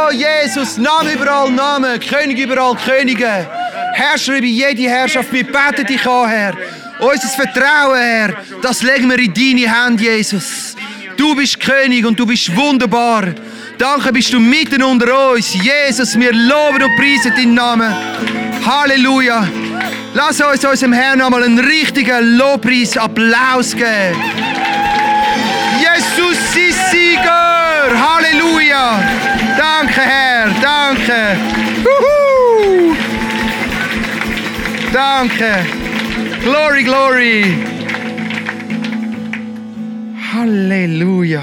Oh Jesus, Name über all Namen, König über all Könige, Herrscher über jede Herrschaft. Wir beten dich an, Herr. Unser Vertrauen, Herr, das legen wir in deine Hände, Jesus. Du bist König und du bist wunderbar. Danke, bist du mitten unter uns. Jesus, wir loben und preisen deinen Namen. Halleluja. Lass uns unserem Herrn einmal einen richtigen Lobpreis, Applaus geben. Jesus ist Sieger. Halleluja. Danke, Herr. Danke. Juhu. Danke. Glory, glory. Halleluja.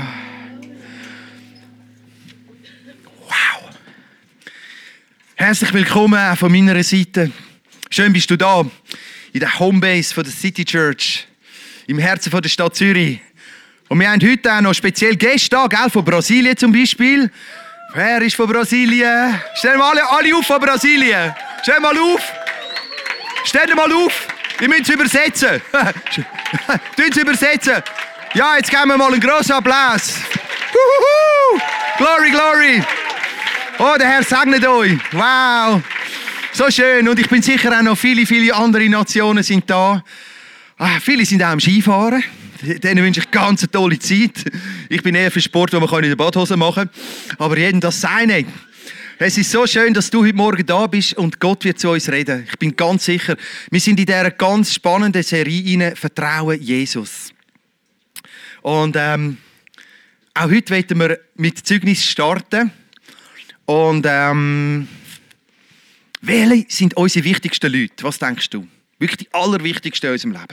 Wow. Herzlich willkommen auch von meiner Seite. Schön bist du da, in der Homebase von der City Church, im Herzen von der Stadt Zürich. Und wir haben heute auch noch speziell Gäste da, gell, von Brasilien zum Beispiel. Wer ist von Brasilien? Stellen wir alle auf von Brasilien. Stell mal auf. Stell mal auf. Wir müssen es übersetzen. Tun es übersetzen. Ja, jetzt geben wir mal einen grossen Applaus. Glory, glory. Oh, der Herr segnet euch. Wow. So schön. Und ich bin sicher auch noch viele andere Nationen sind da. Viele sind auch am Skifahren. Denen wünsche ich ganz eine tolle Zeit. Ich bin eher für Sport, den man in der Badhose machen kann. Aber jedem das Seine. Es ist so schön, dass du heute Morgen da bist und Gott wird zu uns reden. Ich bin ganz sicher, wir sind in dieser ganz spannenden Serie rein, Vertrauen Jesus. Und auch heute wollen wir mit Zeugnis starten. Und welche sind unsere wichtigsten Leute? Was denkst du? Wirklich die allerwichtigsten in unserem Leben?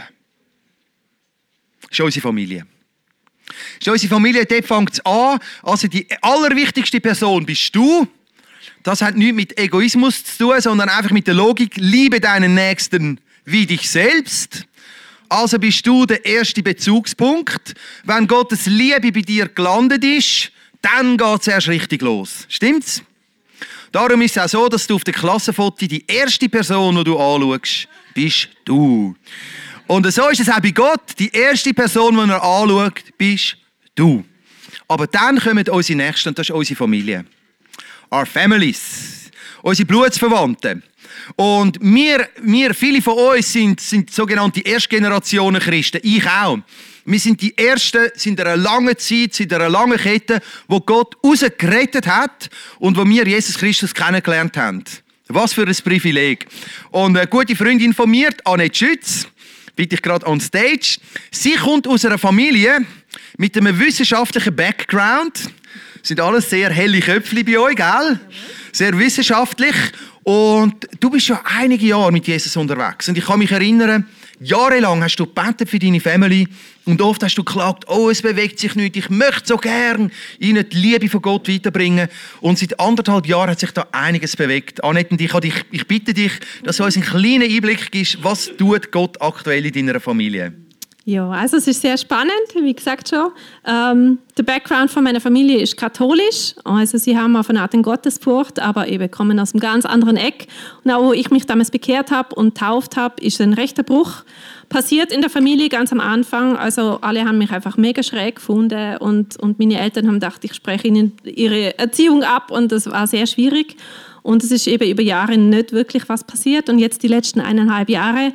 Das ist unsere Familie. Das ist unsere Familie, dort fängt es an. Also die allerwichtigste Person bist du. Das hat nichts mit Egoismus zu tun, sondern einfach mit der Logik, liebe deinen Nächsten wie dich selbst. Also bist du der erste Bezugspunkt. Wenn Gottes Liebe bei dir gelandet ist, dann geht es erst richtig los. Stimmt's? Darum ist es auch so, dass du auf dem Klassenfoto die erste Person, die du anschaust, bist du. Und so ist es auch bei Gott. Die erste Person, die er anschaut, bist du. Aber dann kommen unsere Nächsten, und das ist unsere Familie. Our families. Unsere Blutsverwandten. Und viele von uns sind sogenannte Erstgenerationen Christen. Ich auch. Wir sind die Ersten seit einer langen Zeit, seit einer langen Kette, wo Gott rausgerettet hat und wo wir Jesus Christus kennengelernt haben. Was für ein Privileg. Und eine gute Freundin von mir, Annette Schütz, bitte ich gerade on stage. Sie kommt aus einer Familie mit einem wissenschaftlichen Background. Das sind alles sehr helle Köpfchen bei euch, gell? Sehr wissenschaftlich. Und du bist schon einige Jahre mit Jesus unterwegs. Und ich kann mich erinnern, jahrelang hast du gebetet für deine Family und oft hast du geklagt, oh, es bewegt sich nicht, ich möchte so gern ihnen die Liebe von Gott weiterbringen. Und seit 1,5 Jahren hat sich da einiges bewegt. Annette, ich bitte dich, dass du uns einen kleinen Einblick gibst, was tut Gott aktuell in deiner Familie? Ja, also es ist sehr spannend, wie gesagt schon. Der Background von meiner Familie ist katholisch. Also sie haben auf eine Art Gottesfurcht, aber eben kommen aus einem ganz anderen Eck. Und auch wo ich mich damals bekehrt habe und tauft habe, ist ein rechter Bruch passiert in der Familie ganz am Anfang. Also alle haben mich einfach mega schräg gefunden und meine Eltern haben gedacht, ich spreche ihnen ihre Erziehung ab und das war sehr schwierig. Und es ist eben über Jahre nicht wirklich was passiert. Und jetzt die letzten 1,5 Jahre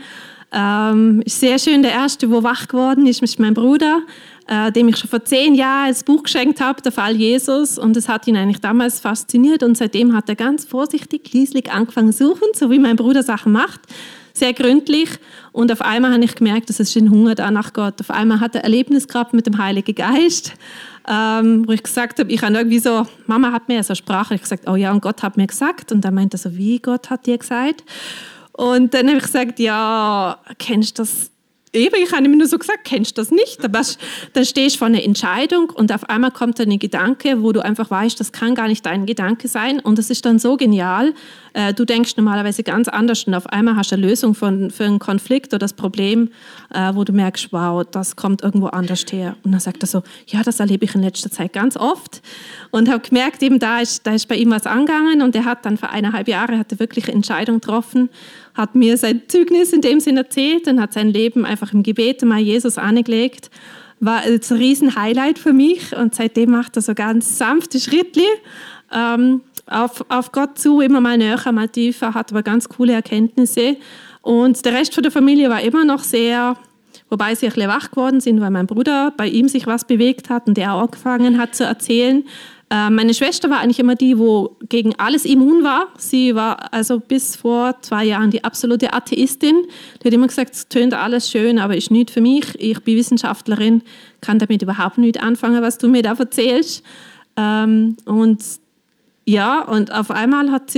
ist sehr schön. Der erste, der wach geworden ist, ist mein Bruder, dem ich schon vor 10 Jahren das Buch geschenkt habe, der Fall Jesus. Und das hat ihn eigentlich damals fasziniert. Und seitdem hat er ganz vorsichtig, leislich angefangen zu suchen, so wie mein Bruder Sachen macht. Sehr gründlich. Und auf einmal habe ich gemerkt, dass es ein Hunger da nach Gott. Auf einmal hat er Erlebnis gehabt mit dem Heiligen Geist, wo ich gesagt habe, ich habe irgendwie so, Mama hat mir so Sprache. Ich habe gesagt, oh ja, und Gott hat mir gesagt. Und dann meinte er so, wie Gott hat dir gesagt? Und dann habe ich gesagt, ja, kennst du das? Eben, ich habe ihm nur so gesagt, kennst du das nicht? Aber dann stehst du vor einer Entscheidung und auf einmal kommt dann ein Gedanke, wo du einfach weißt, das kann gar nicht dein Gedanke sein. Und das ist dann so genial. Du denkst normalerweise ganz anders und auf einmal hast du eine Lösung für einen Konflikt oder das Problem, wo du merkst, wow, das kommt irgendwo anders her. Und dann sagt er so, ja, das erlebe ich in letzter Zeit ganz oft. Und habe gemerkt, eben da ist bei ihm was angegangen und er hat dann vor 1,5 Jahren hat er wirklich eine Entscheidung getroffen, hat mir sein Zeugnis in dem Sinn erzählt und hat sein Leben einfach im Gebet mal Jesus angelegt. War ein riesen Highlight für mich und seitdem macht er so ganz sanfte Schrittli. auf Gott zu, immer mal näher, mal tiefer, hat aber ganz coole Erkenntnisse. Und der Rest von der Familie war immer noch sehr, wobei sie ein bisschen wach geworden sind, weil mein Bruder, bei ihm sich was bewegt hat und der auch angefangen hat zu erzählen. Meine Schwester war eigentlich immer die, wo gegen alles immun war. Sie war also bis vor 2 Jahren die absolute Atheistin. Die hat immer gesagt, es tönt alles schön, aber ist nicht für mich. Ich bin Wissenschaftlerin, kann damit überhaupt nicht anfangen, was du mir da erzählst. Und auf einmal hat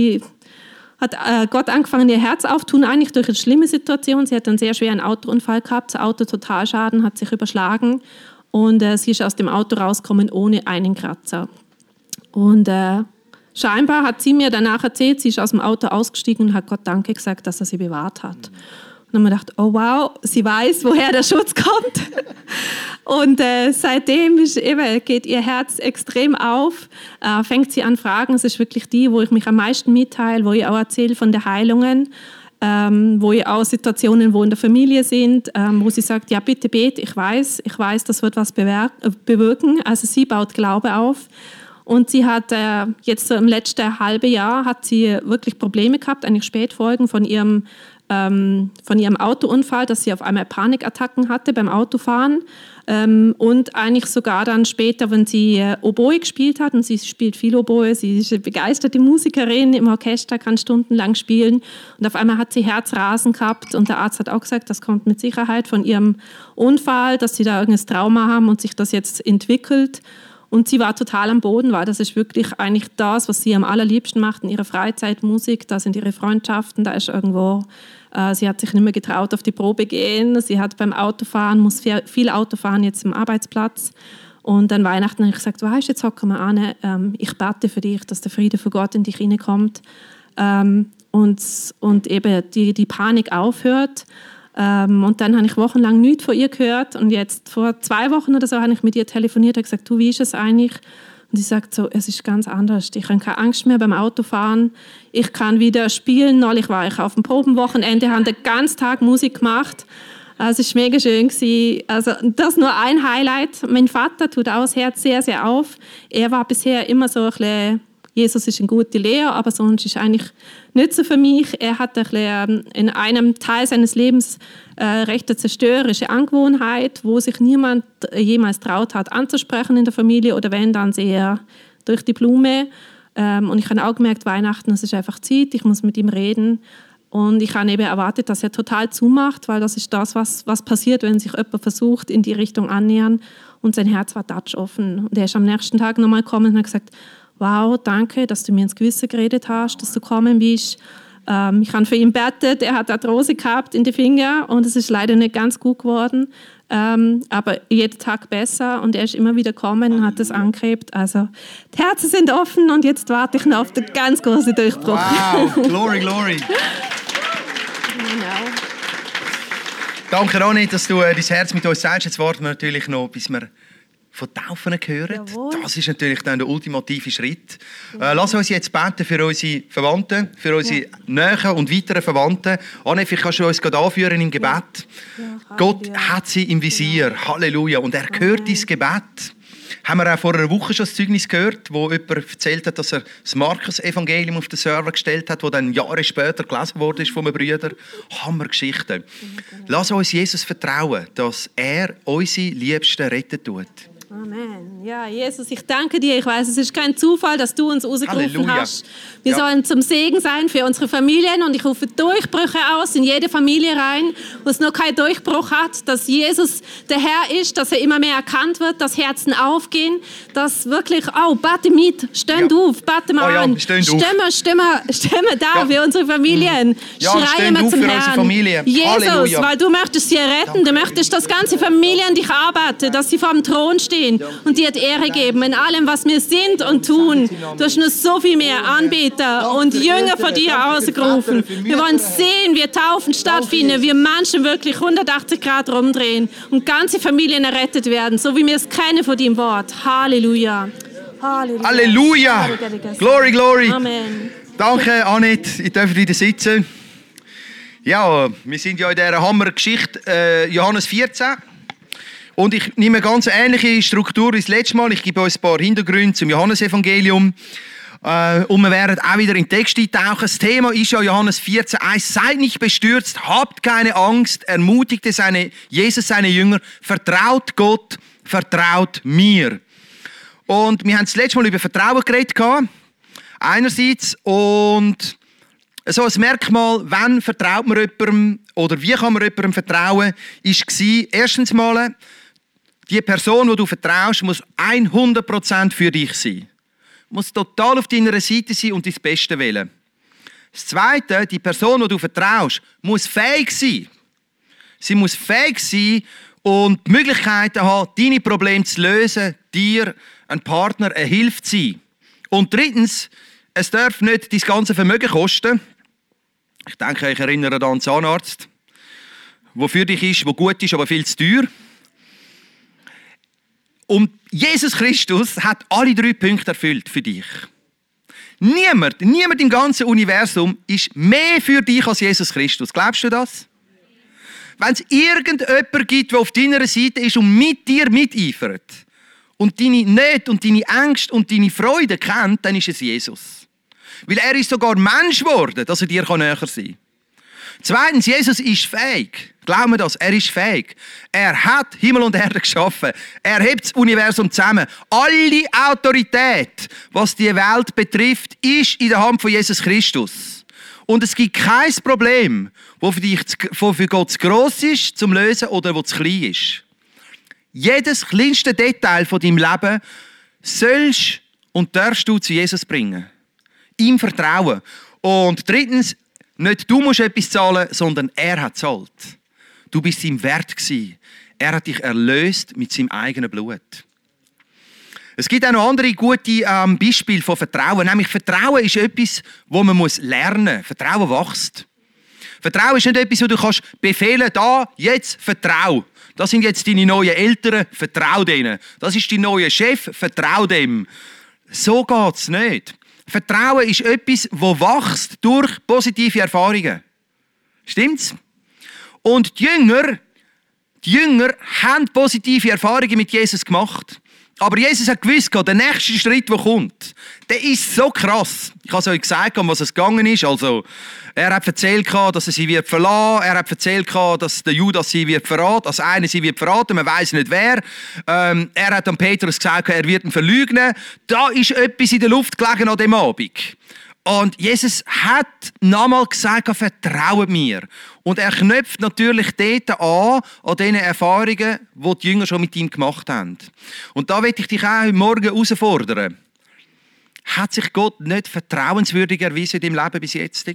Gott angefangen, ihr Herz aufzutun, eigentlich durch eine schlimme Situation. Sie hat einen sehr schweren Autounfall gehabt, das Auto Totalschaden, hat sich überschlagen. Und sie ist aus dem Auto rausgekommen ohne einen Kratzer. Und scheinbar hat sie mir danach erzählt, sie ist aus dem Auto ausgestiegen und hat Gott Danke gesagt, dass er sie bewahrt hat. Und dann haben wir gedacht, oh wow, sie weiß, woher der Schutz kommt. Und seitdem geht ihr Herz extrem auf, fängt sie an Fragen. Es ist wirklich die, wo ich mich am meisten mitteile, wo ich auch erzähle von den Heilungen. Wo ich auch Situationen, wo in der Familie sind, wo sie sagt, ja bitte bet, ich weiß, das wird was bewirken. Also sie baut Glaube auf. Und sie hat jetzt so im letzten halben Jahr hat sie wirklich Probleme gehabt, eigentlich Spätfolgen von ihrem Autounfall, dass sie auf einmal Panikattacken hatte beim Autofahren. Und eigentlich sogar dann später, wenn sie Oboe gespielt hat, und sie spielt viel Oboe, sie ist eine begeisterte Musikerin im Orchester, kann stundenlang spielen, und auf einmal hat sie Herzrasen gehabt und der Arzt hat auch gesagt, das kommt mit Sicherheit von ihrem Unfall, dass sie da irgendein Trauma haben und sich das jetzt entwickelt. Und sie war total am Boden, weil das ist wirklich eigentlich das, was sie am allerliebsten macht in ihrer Freizeit, Musik, da sind ihre Freundschaften, da ist irgendwo, sie hat sich nicht mehr getraut auf die Probe gehen, sie hat beim Autofahren, muss viel Auto fahren jetzt im Arbeitsplatz. Und an Weihnachten habe ich gesagt, weißt, jetzt hocken wir an, ich bete für dich, dass der Friede von Gott in dich hineinkommt und eben die Panik aufhört. Und dann habe ich wochenlang nichts von ihr gehört und jetzt vor 2 Wochen oder so habe ich mit ihr telefoniert und gesagt, du, wie ist es eigentlich? Und sie sagt so, es ist ganz anders. Ich habe keine Angst mehr beim Autofahren. Ich kann wieder spielen. Neulich war ich auf dem Probenwochenende, habe den ganzen Tag Musik gemacht. Es war mega schön. Also, das ist nur ein Highlight. Mein Vater tut auch das Herz sehr, sehr auf. Er war bisher immer so ein bisschen, Jesus ist eine gute Lehre, aber sonst ist eigentlich nicht so für mich. Er hat ein bisschen, in einem Teil seines Lebens recht eine zerstörerische Angewohnheit, wo sich niemand jemals traut hat anzusprechen in der Familie oder wenn, dann sehr durch die Blume. Und ich habe auch gemerkt, Weihnachten, es ist einfach Zeit, ich muss mit ihm reden. Und ich habe eben erwartet, dass er total zumacht, weil das ist das, was passiert, wenn sich jemand versucht, in die Richtung annähern. Und sein Herz war offen. Und er ist am nächsten Tag nochmal gekommen und hat gesagt, wow, danke, dass du mir ins Gewissen geredet hast, dass du gekommen bist. Ich habe für ihn gebetet, er hat Arthrose gehabt in den Fingern und es ist leider nicht ganz gut geworden, aber jeden Tag besser und er ist immer wieder gekommen und hat das angeklebt. Also die Herzen sind offen und jetzt warte ich noch auf den ganz großen Durchbruch. Wow, glory, glory. Genau. Danke, Ronny, dass du dein Herz mit uns teilst. Jetzt warten wir natürlich noch, bis wir von Taufen hören. Jawohl. Das ist natürlich dann der ultimative Schritt. Lass uns jetzt beten für unsere Verwandten, für unsere näheren und weiteren Verwandten. Anne, vielleicht kannst du uns gerade anführen im Gebet. Ja, Gott hat sie im Visier. Genau. Halleluja. Und er hört dein Gebet. Haben wir auch vor einer Woche schon das Zeugnis gehört, wo jemand erzählt hat, dass er das Markus-Evangelium auf den Server gestellt hat, das dann Jahre später gelesen wurde von einem Brüder. Hammergeschichte. Lass uns Jesus vertrauen, dass er unsere Liebsten retten tut. Amen. Ja, Jesus, ich danke dir. Ich weiß, es ist kein Zufall, dass du uns rausgerufen hast. Wir sollen zum Segen sein für unsere Familien und ich rufe Durchbrüche aus in jede Familie rein, wo es noch keinen Durchbruch hat, dass Jesus der Herr ist, dass er immer mehr erkannt wird, dass Herzen aufgehen, dass wirklich, bete mit, stehen auf, bete mal an, stimmen da für unsere Familien, schreien wir zum Herrn. Jesus, Halleluja. Weil du möchtest sie retten, du möchtest, dass ganze Familien dich arbeiten, dass sie vor dem Thron stehen und dir die Ehre geben in allem, was wir sind und tun. Du hast noch so viel mehr Anbeter und Jünger von dir ausgerufen. Wir wollen sehen, wie Taufen stattfinden, wie Menschen wirklich 180 Grad rumdrehen und ganze Familien errettet werden, so wie wir es kennen von deinem Wort. Halleluja. Halleluja. Halleluja. Glory, glory. Amen. Danke, Annette. Ich darf wieder sitzen. Ja, wir sind ja in dieser Hammergeschichte Johannes 14. Und ich nehme eine ganz ähnliche Struktur wie das letzte Mal. Ich gebe euch ein paar Hintergründe zum Johannesevangelium. Und wir werden auch wieder in den Text eintauchen. Das Thema ist ja Johannes 14,1. Seid nicht bestürzt, habt keine Angst, ermutigte Jesus seine Jünger, vertraut Gott, vertraut mir. Und wir haben das letzte Mal über Vertrauen geredet. Einerseits. Und so ein Merkmal, wann vertraut man jemandem oder wie kann man jemandem vertrauen, war erstens mal, die Person, die du vertraust, muss 100% für dich sein. Muss total auf deiner Seite sein und dein Beste wählen. Das Zweite, die Person, die du vertraust, muss fähig sein. Sie muss fähig sein und die Möglichkeiten haben, deine Probleme zu lösen, dir ein Partner, eine Hilfe zu sein. Und drittens, es darf nicht dein ganze Vermögen kosten. Ich denke, ich erinnere an den Zahnarzt, der für dich ist, der gut ist, aber viel zu teuer. Und Jesus Christus hat alle 3 Punkte erfüllt für dich. Niemand im ganzen Universum ist mehr für dich als Jesus Christus. Glaubst du das? Wenn es irgendjemanden gibt, der auf deiner Seite ist und mit dir miteifert und deine Nöte und deine Ängste und deine Freude kennt, dann ist es Jesus. Weil er ist sogar Mensch geworden, dass er dir näher sein kann. Zweitens, Jesus ist fähig. Glauben wir das? Er ist fähig. Er hat Himmel und Erde geschaffen. Er hebt das Universum zusammen. Alle Autorität, was die Welt betrifft, ist in der Hand von Jesus Christus. Und es gibt kein Problem, das für Gott zu gross ist, zum Lösen oder das zu klein ist. Jedes kleinste Detail von deinem Leben sollst und darfst du zu Jesus bringen. Ihm vertrauen. Und drittens, nicht du musst etwas zahlen, sondern er hat gezahlt. Du bist ihm wert gewesen. Er hat dich erlöst mit seinem eigenen Blut. Es gibt auch noch andere gute Beispiele von Vertrauen. Nämlich Vertrauen ist etwas, das man lernen muss. Vertrauen wächst. Vertrauen ist nicht etwas, wo du kannst befehlen, da, jetzt vertrau. Das sind jetzt deine neuen Eltern, vertrau denen. Das ist dein neuer Chef, vertrau dem. So geht es nicht. Vertrauen ist etwas, das wächst durch positive Erfahrungen. Stimmt's? Und die Jünger haben positive Erfahrungen mit Jesus gemacht. Aber Jesus hat gewusst, der nächste Schritt, der kommt, der ist so krass. Ich habe es euch gesagt, um was es gegangen ist. Also, er hat erzählt, dass er sie wird verlassen. Er hat erzählt, dass der Judas sie wird verraten. Also einer sie wird verraten, man weiß nicht wer. Er hat an Petrus gesagt, er wird ihn verleugnen. Da ist etwas in der Luft gelegen an dem Abend. Und Jesus hat nochmal gesagt, vertraut mir. Und er knüpft natürlich dort an diesen Erfahrungen, die die Jünger schon mit ihm gemacht haben. Und da möchte ich dich auch heute Morgen herausfordern. Hat sich Gott nicht vertrauenswürdig erwiesen in deinem Leben bis jetzt?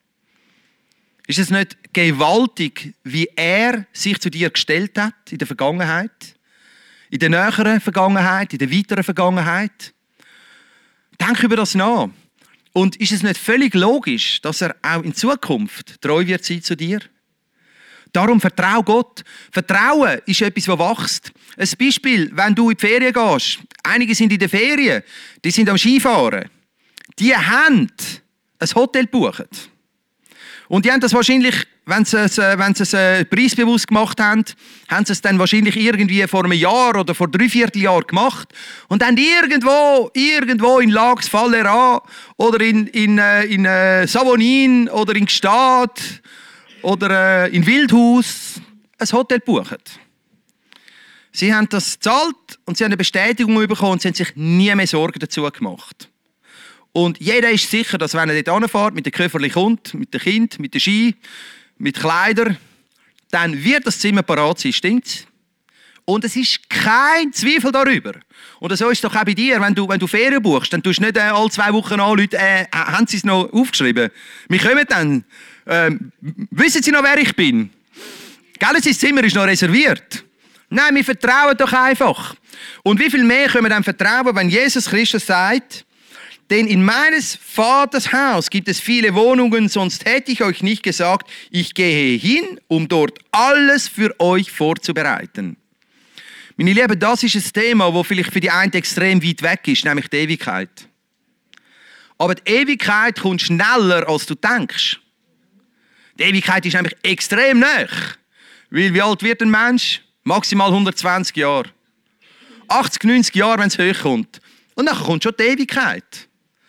Ist es nicht gewaltig, wie er sich zu dir gestellt hat in der Vergangenheit? In der näheren Vergangenheit, in der weiteren Vergangenheit? Denk über das nach. Und ist es nicht völlig logisch, dass er auch in Zukunft treu wird sein zu dir? Darum vertrau Gott. Vertrauen ist etwas, das wächst. Ein Beispiel, wenn du in die Ferien gehst. Einige sind in den Ferien, die sind am Skifahren. Die haben ein Hotel gebucht. Und die haben das wahrscheinlich, wenn sie es preisbewusst gemacht haben, haben sie es dann wahrscheinlich irgendwie vor einem Jahr oder vor 3/4 Jahren gemacht und dann irgendwo in Lacs Fallera oder in Savonin oder in Gstaad oder in Wildhaus ein Hotel gebucht. Sie haben das gezahlt und sie haben eine Bestätigung bekommen und sie haben sich nie mehr Sorgen dazu gemacht. Und jeder ist sicher, dass wenn er dort hinfährt, mit dem Köfferli kommt, mit dem Kind, mit dem Ski, mit Kleidern, dann wird das Zimmer parat sein, stimmt's? Und es ist kein Zweifel darüber. Und so ist es doch auch bei dir, wenn du Ferien buchst, dann tust du nicht alle 2 Wochen an, Leute, haben sie es noch aufgeschrieben? Wir kommen dann, wissen Sie noch, wer ich bin? Gell, sein Zimmer ist noch reserviert. Nein, wir vertrauen doch einfach. Und wie viel mehr können wir dann vertrauen, wenn Jesus Christus sagt, denn in meines Vaters Haus gibt es viele Wohnungen, sonst hätte ich euch nicht gesagt, ich gehe hin, um dort alles für euch vorzubereiten. Meine Lieben, das ist ein Thema, das vielleicht für die einen extrem weit weg ist, nämlich die Ewigkeit. Aber die Ewigkeit kommt schneller, als du denkst. Die Ewigkeit ist nämlich extrem nah. Weil wie alt wird ein Mensch? Maximal 120 Jahre. 80, 90 Jahre, wenn es hochkommt. Und dann kommt schon die Ewigkeit.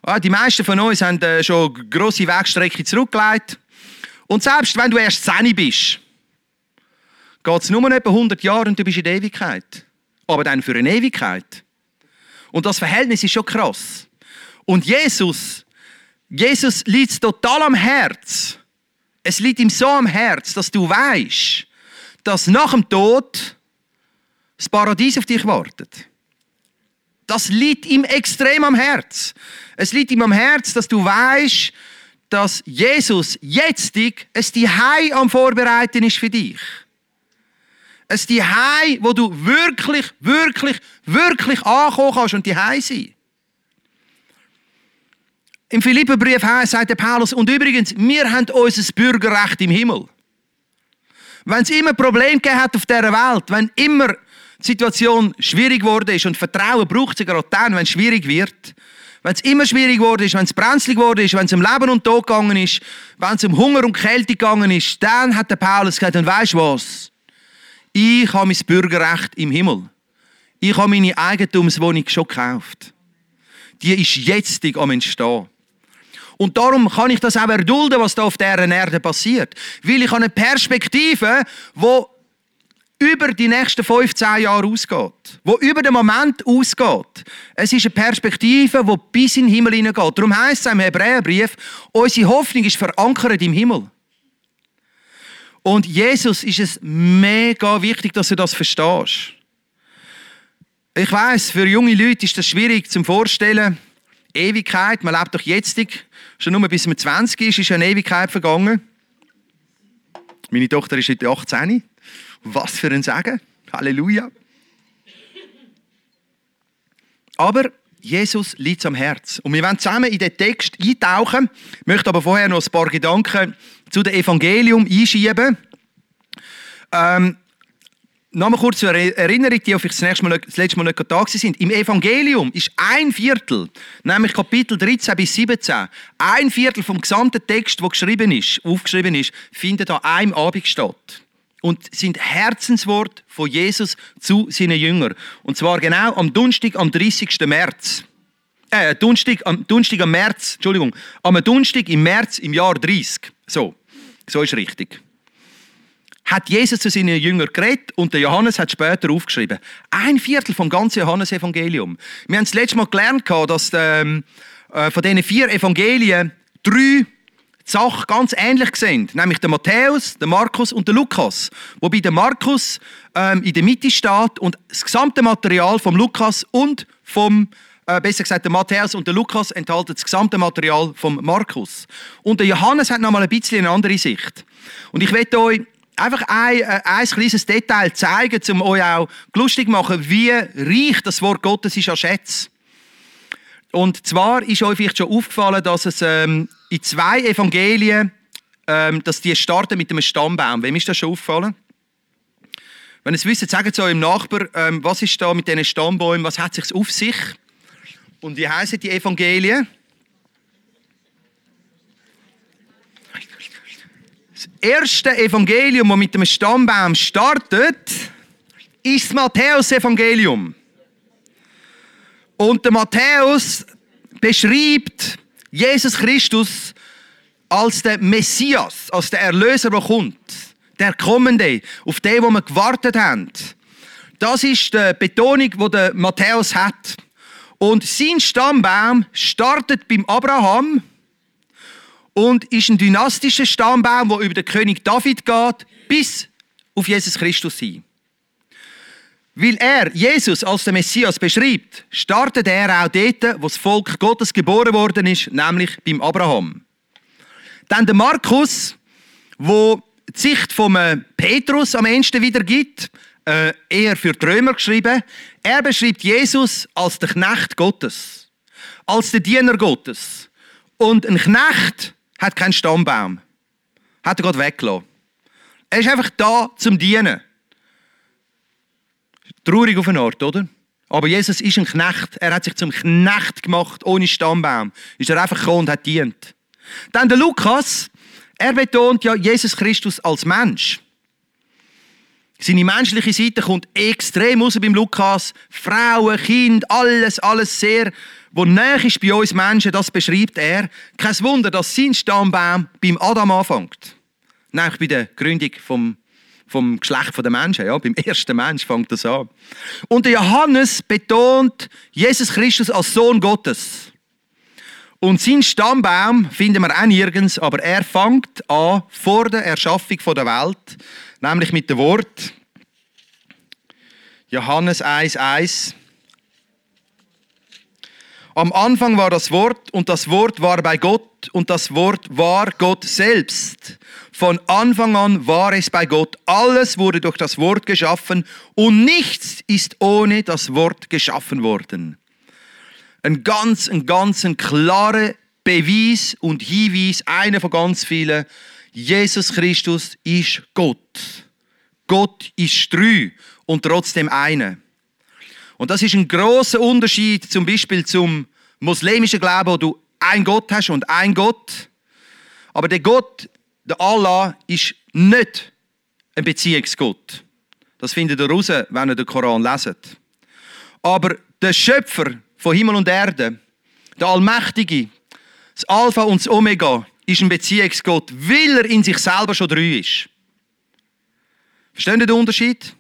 Die meisten von uns haben schon grosse Wegstrecke zurückgelegt. Und selbst wenn du erst 10 bist, geht es nur noch etwa 100 Jahre und du bist in der Ewigkeit. Aber dann für eine Ewigkeit. Und das Verhältnis ist schon krass. Und Jesus liegt es total am Herz. Es liegt ihm so am Herz, dass du weißt, dass nach dem Tod das Paradies auf dich wartet. Das liegt ihm extrem am Herz. Es liegt ihm am Herz, dass du weißt, dass Jesus jetzt ein Zuhause am Vorbereiten ist für dich. Ein Zuhause, wo du wirklich, wirklich, wirklich ankommen kannst und Zuhause sein. Im Philipperbrief sagt der Paulus, und übrigens, wir haben unser Bürgerrecht im Himmel. Wenn es immer Probleme gegeben hat auf dieser Welt, wenn immer die Situation schwierig geworden ist, und Vertrauen braucht es gerade dann, wenn es schwierig wird, wenn es immer schwierig geworden ist, wenn es brenzlig geworden ist, wenn es um Leben und Tod gegangen ist, wenn es um Hunger und Kälte gegangen ist, dann hat der Paulus gesagt, und weisst du was? Ich habe mein Bürgerrecht im Himmel. Ich habe meine Eigentumswohnung schon gekauft. Die ist jetzt am Entstehen. Und darum kann ich das auch erdulden, was da auf dieser Erde passiert. Weil ich habe eine Perspektive, die über die nächsten 15 Jahre ausgeht. Die über den Moment ausgeht. Es ist eine Perspektive, die bis in den Himmel hineingeht. Darum heisst es im Hebräerbrief, unsere Hoffnung ist verankert im Himmel. Und Jesus ist es mega wichtig, dass du das verstehst. Ich weiss, für junge Leute ist das schwierig zu vorstellen. Ewigkeit, man lebt doch jetzt. Schon nur bis man 20 ist eine Ewigkeit vergangen. Meine Tochter ist heute 18. Was für ein Segen. Halleluja. Aber Jesus liegt am Herz. Und wir wollen zusammen in den Text eintauchen. Ich möchte aber vorher noch ein paar Gedanken zu dem Evangelium einschieben. Nochmal kurz zur Erinnerung, die auf das letzte Mal nicht da sind. Im Evangelium ist 1/4, nämlich Kapitel 13 bis 17, 1/4 vom gesamten Text, der aufgeschrieben ist, findet an einem Abend statt. Und sind Herzensworte von Jesus zu seinen Jüngern. Und zwar genau am Donnerstag, am 30. März. Am Donnerstag im März im Jahr 30. So ist richtig. Hat Jesus zu seinen Jüngern geredet und der Johannes hat später aufgeschrieben. 1/4 vom ganzen Johannes-Evangelium. Wir haben das letzte Mal gelernt, dass von diesen 4 Evangelien 3 Sachen ganz ähnlich sind. Nämlich der Matthäus, der Markus und der Lukas. Wobei der Markus in der Mitte steht und das gesamte Material vom Lukas und besser gesagt, der Matthäus und der Lukas enthalten das gesamte Material vom Markus. Und der Johannes hat noch mal ein bisschen eine andere Sicht. Und ich möchte euch einfach ein kleines Detail zeigen, um euch auch lustig zu machen, wie reich das Wort Gottes ist an Schätzen. Und zwar ist euch vielleicht schon aufgefallen, dass es in 2 Evangelien, dass die starten mit einem Stammbaum. Wem ist das schon aufgefallen? Wenn ihr es wisst, sagt es eurem Nachbar, was ist da mit diesen Stammbäumen, was hat es auf sich? Und wie heissen die Evangelien? Das erste Evangelium, das mit dem Stammbaum startet, ist das Matthäus-Evangelium. Und der Matthäus beschreibt Jesus Christus als der Messias, als der Erlöser, der kommt. Der Kommende, auf den, wo wir gewartet haben. Das ist die Betonung, die der Matthäus hat. Und sein Stammbaum startet beim Abraham und ist ein dynastischer Stammbaum, der über den König David geht, bis auf Jesus Christus hin. Weil er Jesus als den Messias beschreibt, startet er auch dort, wo das Volk Gottes geboren worden ist, nämlich beim Abraham. Dann der Markus, wo die Sicht vom Petrus am ehesten wiedergibt, eher für die Römer geschrieben. Er beschreibt Jesus als den Knecht Gottes, als den Diener Gottes. Und ein Knecht hat keinen Stammbaum. Hat er gerade weggelassen. Er ist einfach da zum Dienen. Traurig auf eine Art, oder? Aber Jesus ist ein Knecht. Er hat sich zum Knecht gemacht, ohne Stammbaum. Ist er einfach gekommen und hat dient. Dann der Lukas, er betont ja Jesus Christus als Mensch. Seine menschliche Seite kommt extrem raus beim Lukas. Frauen, Kinder, alles sehr, was nahe ist bei uns Menschen, das beschreibt er. Kein Wunder, dass sein Stammbaum beim Adam anfängt. Nämlich bei der Gründung vom Geschlecht der Menschen. Ja, beim ersten Mensch fängt das an. Und der Johannes betont Jesus Christus als Sohn Gottes. Und seinen Stammbaum finden wir auch nirgends, aber er fängt an vor der Erschaffung der Welt, nämlich mit dem Wort. Johannes 1,1. Am Anfang war das Wort und das Wort war bei Gott und das Wort war Gott selbst. Von Anfang an war es bei Gott. Alles wurde durch das Wort geschaffen und nichts ist ohne das Wort geschaffen worden. Ein ganz klarer Beweis und Hinweis, einer von ganz vielen. Jesus Christus ist Gott. Gott ist drei und trotzdem einer. Und das ist ein grosser Unterschied zum Beispiel zum muslimischen Glauben, wo du einen Gott hast und einen Gott. Aber der Gott, der Allah, ist nicht ein Beziehungsgott. Das findet ihr raus, wenn ihr den Koran leset. Aber der Schöpfer von Himmel und Erde, der Allmächtige, das Alpha und das Omega, ist ein Beziehungsgott, weil er in sich selber schon drei ist. Verstehen Sie den Unterschied?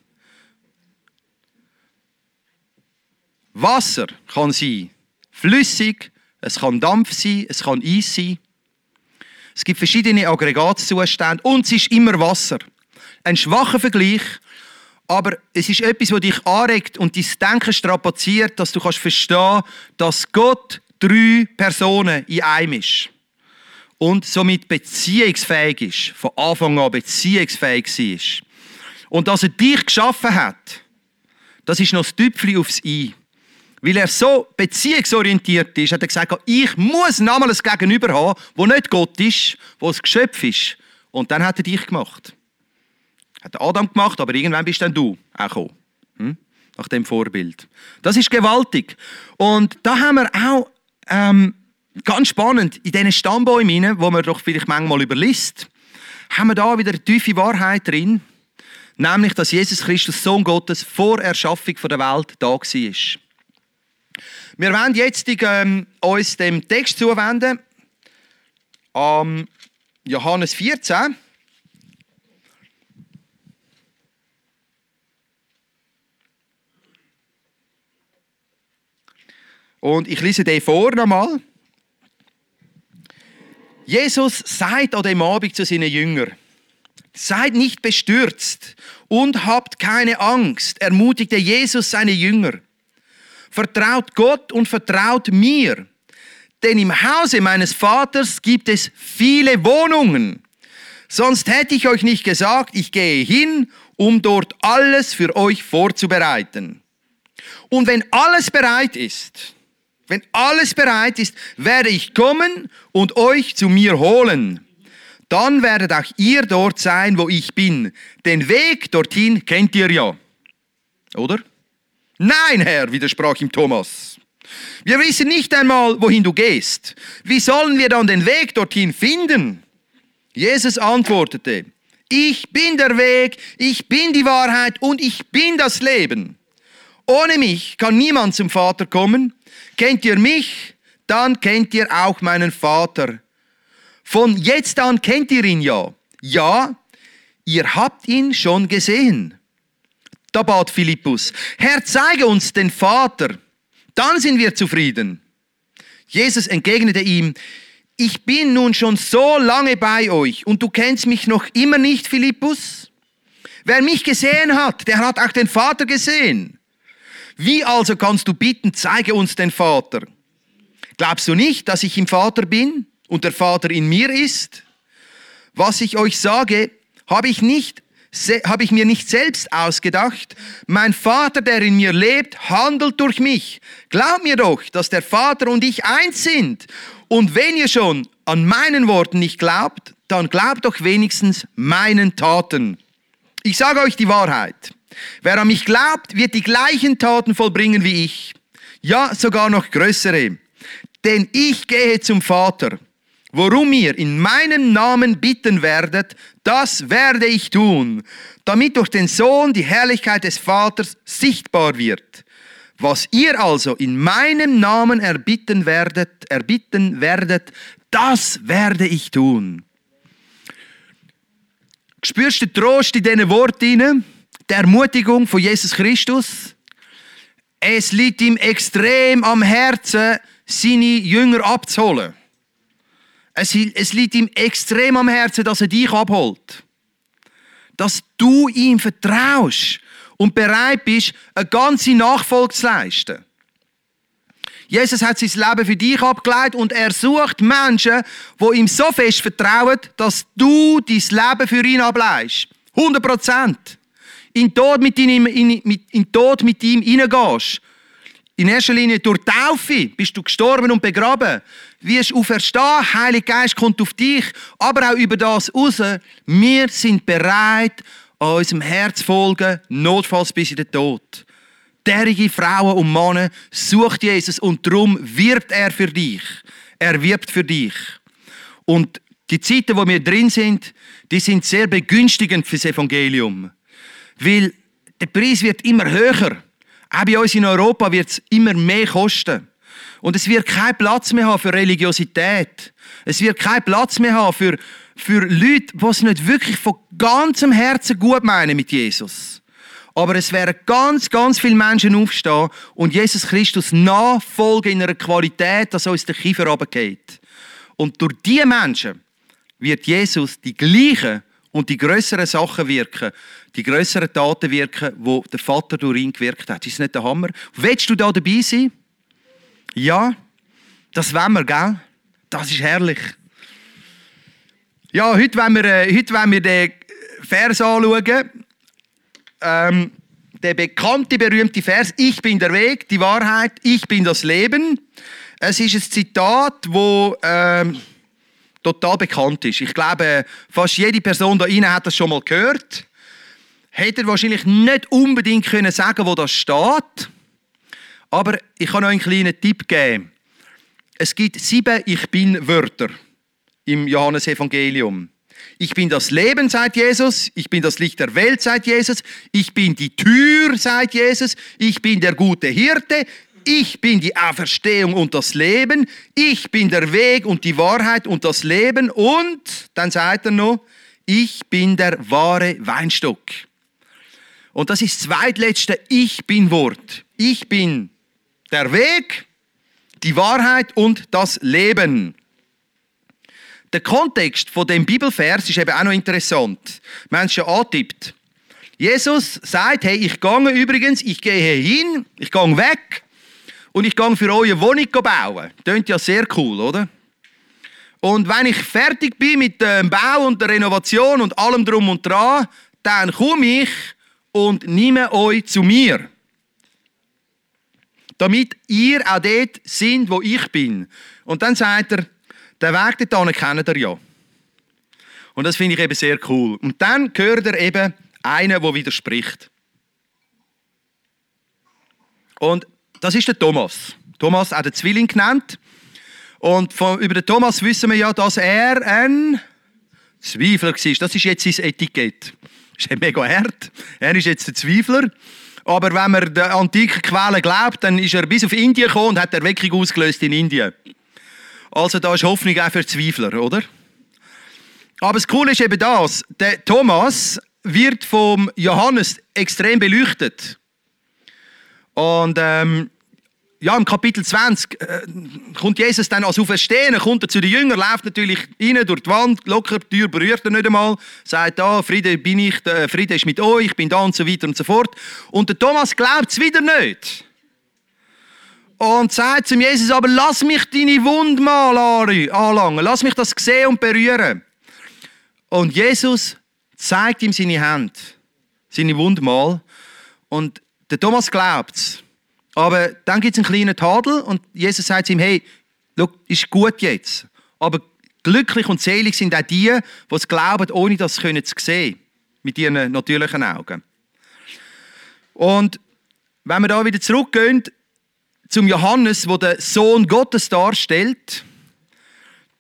Wasser kann sein flüssig, es kann Dampf sein, es kann Eis sein. Es gibt verschiedene Aggregatzustände und es ist immer Wasser. Ein schwacher Vergleich, aber es ist etwas, das dich anregt und dein Denken strapaziert, dass du verstehen kannst, dass Gott drei Personen in einem ist. Und somit beziehungsfähig ist, von Anfang an beziehungsfähig war. Und dass er dich geschaffen hat, das ist noch das Tüpfchen aufs I. Weil er so beziehungsorientiert ist, hat er gesagt, ich muss nochmal ein Gegenüber haben, das nicht Gott ist, das ein Geschöpf ist. Und dann hat er dich gemacht. Hat Adam gemacht, aber irgendwann bist dann du auch gekommen. Nach dem Vorbild. Das ist gewaltig. Und da haben wir auch ganz spannend, in diesen Stammbäumen, wo man doch vielleicht manchmal überliest, haben wir da wieder eine tiefe Wahrheit drin, nämlich, dass Jesus Christus, Sohn Gottes, vor Erschaffung der Welt da war. Wir wollen jetzt uns dem Text zuwenden, Johannes 14. Und ich lese den vor nochmal. Jesus sagt an dem Abend zu seinen Jüngern: Seid nicht bestürzt und habt keine Angst, ermutigte Jesus seine Jünger. Vertraut Gott und vertraut mir, denn im Hause meines Vaters gibt es viele Wohnungen. Sonst hätte ich euch nicht gesagt, ich gehe hin, um dort alles für euch vorzubereiten. Und wenn alles bereit ist, werde ich kommen und euch zu mir holen. Dann werdet auch ihr dort sein, wo ich bin. Den Weg dorthin kennt ihr ja. Oder? Nein, Herr, widersprach ihm Thomas. Wir wissen nicht einmal, wohin du gehst. Wie sollen wir dann den Weg dorthin finden? Jesus antwortete: Ich bin der Weg, ich bin die Wahrheit und ich bin das Leben. Ohne mich kann niemand zum Vater kommen. Kennt ihr mich, dann kennt ihr auch meinen Vater. Von jetzt an kennt ihr ihn ja. Ja, ihr habt ihn schon gesehen. Da bat Philippus: Herr, zeige uns den Vater, dann sind wir zufrieden. Jesus entgegnete ihm: Ich bin nun schon so lange bei euch und du kennst mich noch immer nicht, Philippus? Wer mich gesehen hat, der hat auch den Vater gesehen. Wie also kannst du bitten, zeige uns den Vater? Glaubst du nicht, dass ich im Vater bin und der Vater in mir ist? Was ich euch sage, habe ich mir nicht selbst ausgedacht. Mein Vater, der in mir lebt, handelt durch mich. Glaubt mir doch, dass der Vater und ich eins sind. Und wenn ihr schon an meinen Worten nicht glaubt, dann glaubt doch wenigstens meinen Taten. Ich sage euch die Wahrheit. Wer an mich glaubt, wird die gleichen Taten vollbringen wie ich. Ja, sogar noch größere. Denn ich gehe zum Vater. worum ihr in meinem Namen bitten werdet, das werde ich tun, damit durch den Sohn die Herrlichkeit des Vaters sichtbar wird. Was ihr also in meinem Namen erbitten werdet, das werde ich tun. Spürst du den Trost in diesen Worten, die Ermutigung von Jesus Christus? Es liegt ihm extrem am Herzen, seine Jünger abzuholen. Es liegt ihm extrem am Herzen, dass er dich abholt. Dass du ihm vertraust und bereit bist, eine ganze Nachfolge zu leisten. Jesus hat sein Leben für dich abgelegt und er sucht Menschen, die ihm so fest vertrauen, dass du dein Leben für ihn ablegst. 100%. In den Tod mit ihm hineingehst. In erster Linie durch Taufe bist du gestorben und begraben. Wirst auferstehen, Heiliger Geist kommt auf dich, aber auch über das raus. Wir sind bereit, an unserem Herz zu folgen, notfalls bis in den Tod. Derige Frauen und Männer sucht Jesus und darum wirbt er für dich. Er wirbt für dich. Und die Zeiten, wo wir drin sind, die sind sehr begünstigend für das Evangelium. Weil der Preis wird immer höher. Auch bei uns in Europa wird es immer mehr kosten. Und es wird keinen Platz mehr haben für Religiosität. Es wird keinen Platz mehr haben für Leute, die es nicht wirklich von ganzem Herzen gut meinen mit Jesus. Aber es werden ganz, ganz viele Menschen aufstehen und Jesus Christus nachfolgen in einer Qualität, dass uns der Kiefer runtergeht. Und durch diese Menschen wird Jesus die gleichen und die grösseren Sachen wirken, die grösseren Taten wirken, die der Vater durch ihn gewirkt hat. Ist das nicht der Hammer? Willst du da dabei sein? Ja, das wollen wir, gell? Das ist herrlich. Ja, heute wollen wir den Vers anschauen. Der bekannte, berühmte Vers, ich bin der Weg, die Wahrheit, ich bin das Leben. Es ist ein Zitat, das total bekannt ist. Ich glaube, fast jede Person da rein hat das schon mal gehört. Hätte er wahrscheinlich nicht unbedingt können sagen, wo das steht. Aber ich kann euch einen kleinen Tipp geben. Es gibt 7 Ich-Bin-Wörter im Johannesevangelium. Ich bin das Leben, sagt Jesus. Ich bin das Licht der Welt, sagt Jesus. Ich bin die Tür, sagt Jesus. Ich bin der gute Hirte. Ich bin die Auferstehung und das Leben. Ich bin der Weg und die Wahrheit und das Leben. Und, dann sagt er noch, ich bin der wahre Weinstock. Und das ist das zweitletzte Ich-Bin-Wort. Ich bin der Weg, die Wahrheit und das Leben. Der Kontext von dem Bibelvers ist eben auch noch interessant. Wir haben es schon angetippt. Jesus sagt, hey, ich gehe übrigens, ich gehe hin, ich gehe weg und ich gehe für eure Wohnung bauen. Klingt ja sehr cool, oder? Und wenn ich fertig bin mit dem Bau und der Renovation und allem drum und dran, dann komme ich und nehme euch zu mir. Damit ihr auch dort seid, wo ich bin. Und dann sagt er, den Weg dorthin kennt ihr ja. Und das finde ich eben sehr cool. Und dann hört er eben einen, der widerspricht. Und das ist der Thomas. Thomas, auch der Zwilling genannt. Und über den Thomas wissen wir ja, dass er ein Zweifler war. Das ist jetzt sein Etikett. Das ist mega hart. Er ist jetzt ein Zweifler. Aber wenn man den antiken Quellen glaubt, dann ist er bis auf Indien gekommen und hat Erweckung ausgelöst in Indien. Also da ist Hoffnung auch für Zweifler, oder? Aber das Coole ist eben das, der Thomas wird vom Johannes extrem beleuchtet. Und ja, im Kapitel 20 kommt Jesus dann als Auferstehen, kommt er zu den Jüngern, läuft natürlich rein durch die Wand, locker, die Tür berührt er nicht einmal, sagt, Friede bin ich, Friede ist mit euch, ich bin da und so weiter und so fort. Und der Thomas glaubt es wieder nicht. Und sagt zum Jesus, aber lass mich deine Wunde mal anlangen, lass mich das sehen und berühren. Und Jesus zeigt ihm seine Hände, seine Wunde mal. Und der Thomas glaubt es. Aber dann gibt es einen kleinen Tadel und Jesus sagt ihm, hey, schau, ist gut jetzt. Aber glücklich und selig sind auch die, die es glauben, ohne das zu sehen, mit ihren natürlichen Augen. Und wenn wir da wieder zurückgehen zum Johannes, der den Sohn Gottes darstellt,